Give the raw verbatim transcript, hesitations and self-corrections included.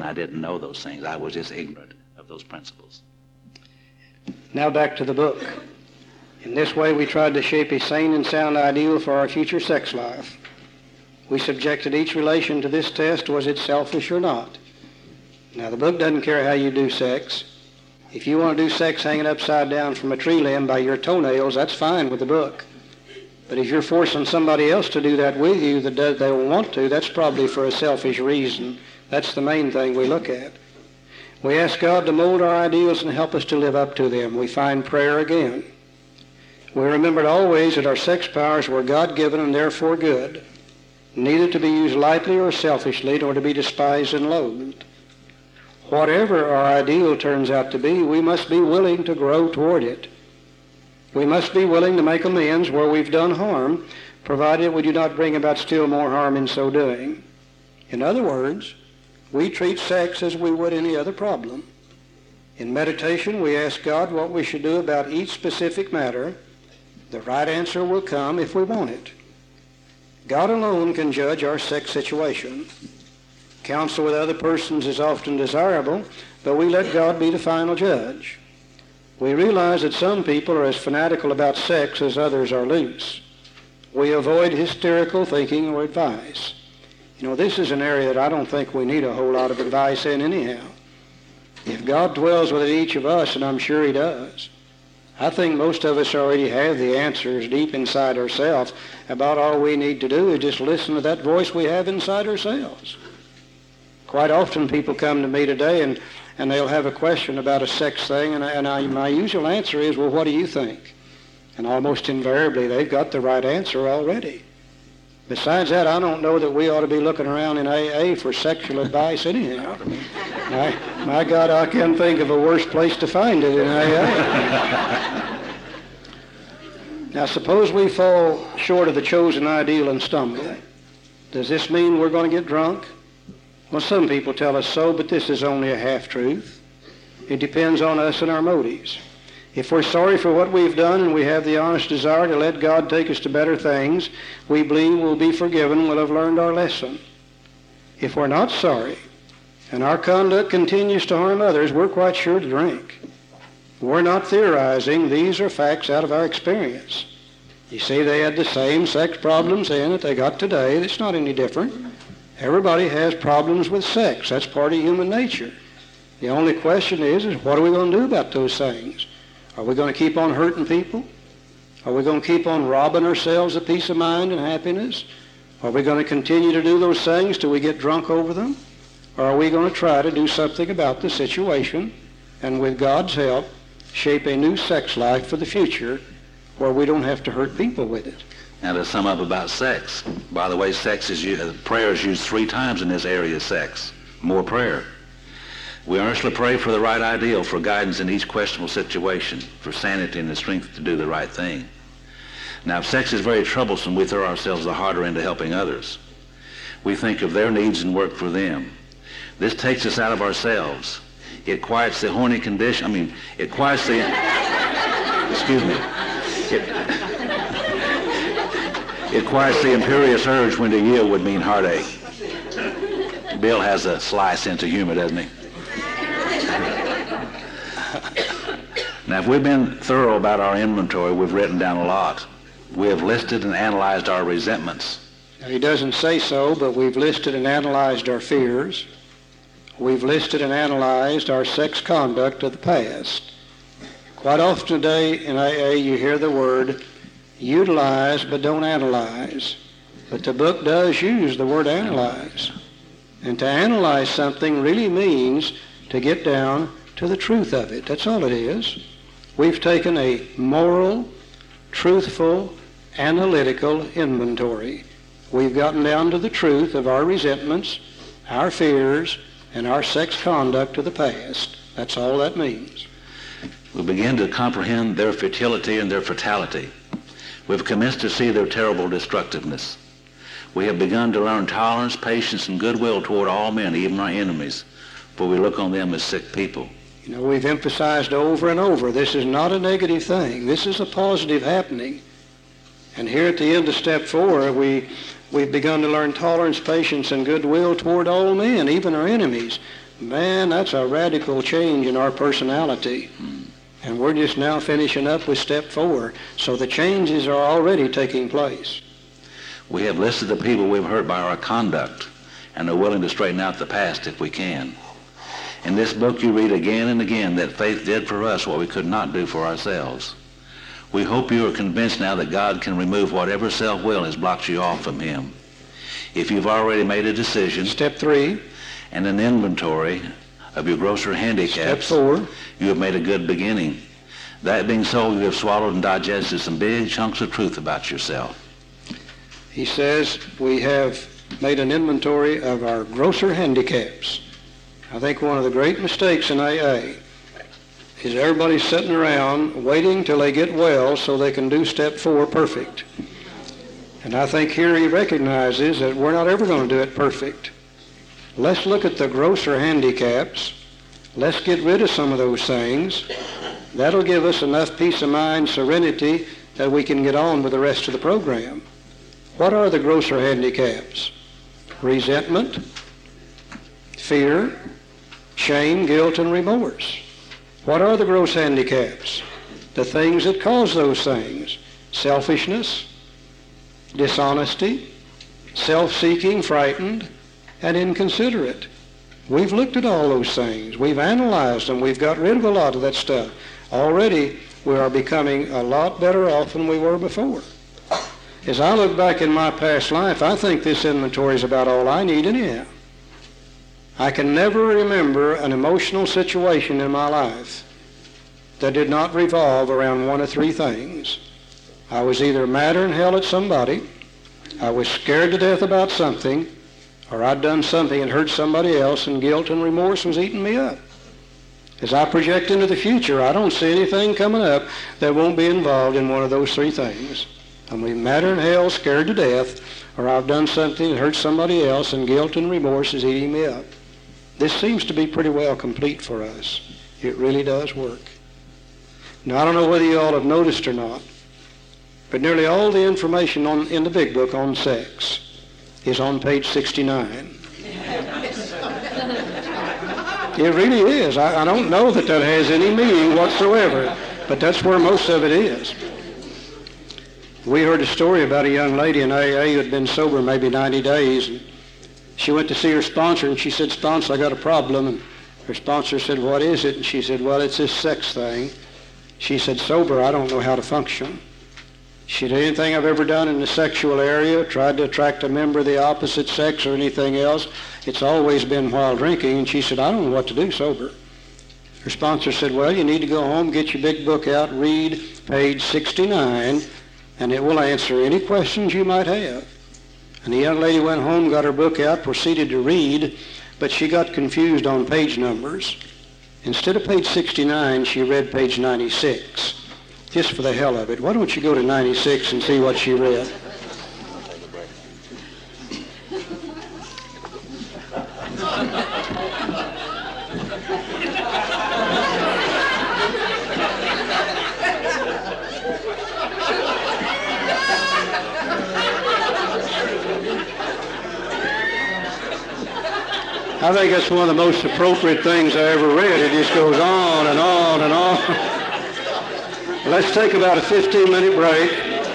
I didn't know those things. I was just ignorant of those principles. Now back to the book. In this way, we tried to shape a sane and sound ideal for our future sex life. We subjected each relation to this test: was it selfish or not? Now, the book doesn't care how you do sex. If you want to do sex hanging upside down from a tree limb by your toenails, that's fine with the book. But if you're forcing somebody else to do that with you that they don't want to, that's probably for a selfish reason. That's the main thing we look at. We ask God to mold our ideals and help us to live up to them. We find prayer again. We remembered always that our sex powers were God-given and therefore good, neither to be used lightly or selfishly, nor to be despised and loathed. Whatever our ideal turns out to be, we must be willing to grow toward it. We must be willing to make amends where we've done harm, provided we do not bring about still more harm in so doing. In other words, we treat sex as we would any other problem. In meditation, we ask God what we should do about each specific matter. The right answer will come if we want it. God alone can judge our sex situation. Counsel with other persons is often desirable, but we let God be the final judge. We realize that some people are as fanatical about sex as others are loose. We avoid hysterical thinking or advice. You know, this is an area that I don't think we need a whole lot of advice in anyhow. If God dwells within each of us, and I'm sure he does, I think most of us already have the answers deep inside ourselves. About all we need to do is just listen to that voice we have inside ourselves. Quite often people come to me today and, and they'll have a question about a sex thing, and, I, and I, my usual answer is, well, what do you think? And almost invariably they've got the right answer already. Besides that, I don't know that we ought to be looking around in A A for sexual advice anyhow. My, my God, I can't think of a worse place to find it in A A. Now, suppose we fall short of the chosen ideal and stumble. Does this mean we're going to get drunk? Well, some people tell us so, but this is only a half-truth. It depends on us and our motives. If we're sorry for what we've done and we have the honest desire to let God take us to better things, we believe we'll be forgiven, we'll have learned our lesson. If we're not sorry and our conduct continues to harm others, we're quite sure to drink. We're not theorizing. These are facts out of our experience. You see, they had the same sex problems then that they got today. It's not any different. Everybody has problems with sex. That's part of human nature. The only question is, is what are we going to do about those things? Are we going to keep on hurting people? Are we going to keep on robbing ourselves of peace of mind and happiness? Are we going to continue to do those things till we get drunk over them? Or are we going to try to do something about the situation and with God's help shape a new sex life for the future where we don't have to hurt people with it? Now, to sum up about sex, by the way, sex is used, prayer is used three times in this area of sex. More prayer. We earnestly pray for the right ideal, for guidance in each questionable situation, for sanity and the strength to do the right thing. Now, if sex is very troublesome, we throw ourselves the harder into helping others. We think of their needs and work for them. This takes us out of ourselves. It quiets the horny condition. I mean, it quiets the... excuse me. It, it quiets the imperious urge when to yield would mean heartache. Bill has a sly sense of humor, doesn't he? Now, if we've been thorough about our inventory, we've written down a lot. We have listed and analyzed our resentments. Now, he doesn't say so, but we've listed and analyzed our fears. We've listed and analyzed our sex conduct of the past. Quite often today in A A you hear the word utilize but don't analyze. But the book does use the word analyze. And to analyze something really means to get down to the truth of it. That's all it is. We've taken a moral, truthful, analytical inventory. We've gotten down to the truth of our resentments, our fears, and our sex conduct of the past. That's all that means. We begin to comprehend their futility and their fatality. We've commenced to see their terrible destructiveness. We have begun to learn tolerance, patience, and goodwill toward all men, even our enemies, for we look on them as sick people. You know, we've emphasized over and over, this is not a negative thing. This is a positive happening. And here at the end of step four, we, we've begun to learn tolerance, patience, and goodwill toward all men, even our enemies. Man, that's a radical change in our personality. Hmm. And we're just now finishing up with step four. So the changes are already taking place. We have listed the people we've hurt by our conduct and are willing to straighten out the past if we can. In this book you read again and again that faith did for us what we could not do for ourselves. We hope you are convinced now that God can remove whatever self-will has blocked you off from him. If you've already made a decision, step three, and an inventory of your grosser handicaps, step four, you have made a good beginning. That being so, you have swallowed and digested some big chunks of truth about yourself. He says we have made an inventory of our grosser handicaps. I think one of the great mistakes in A A is everybody sitting around waiting till they get well so they can do step four perfect. And I think here he recognizes that we're not ever going to do it perfect. Let's look at the grosser handicaps. Let's get rid of some of those things. That'll give us enough peace of mind, serenity, that we can get on with the rest of the program. What are the grosser handicaps? Resentment, fear, shame, guilt, and remorse. What are the gross handicaps? The things that cause those things. Selfishness, dishonesty, self-seeking, frightened, and inconsiderate. We've looked at all those things. We've analyzed them. We've got rid of a lot of that stuff. Already we are becoming a lot better off than we were before. As I look back in my past life, I think this inventory is about all I need anyhow. I can never remember an emotional situation in my life that did not revolve around one of three things. I was either madder than hell at somebody, I was scared to death about something, or I'd done something and hurt somebody else, and guilt and remorse was eating me up. As I project into the future, I don't see anything coming up that won't be involved in one of those three things. I'm either madder than hell, scared to death, or I've done something and hurt somebody else, and guilt and remorse is eating me up. This seems to be pretty well complete for us. It really does work. Now, I don't know whether you all have noticed or not, but nearly all the information on, in the big book on sex is on page sixty-nine. It really is. I, I don't know that that has any meaning whatsoever, but that's where most of it is. We heard a story about a young lady in A A who had been sober maybe ninety days, and she went to see her sponsor, and she said, "Sponsor, I got a problem." And her sponsor said, "What is it?" And she said, "Well, it's this sex thing." She said, "Sober, I don't know how to function." She said, "Anything I've ever done in the sexual area, tried to attract a member of the opposite sex or anything else, it's always been while drinking." And she said, "I don't know what to do sober." Her sponsor said, "Well, you need to go home, get your big book out, read page sixty-nine, and it will answer any questions you might have." And the young lady went home, got her book out, proceeded to read, but she got confused on page numbers. Instead of page sixty-nine, she read page ninety-six, just for the hell of it. Why don't you go to ninety-six and see what she read? I think that's one of the most appropriate things I ever read. It just goes on and on and on. Let's take about a fifteen minute break.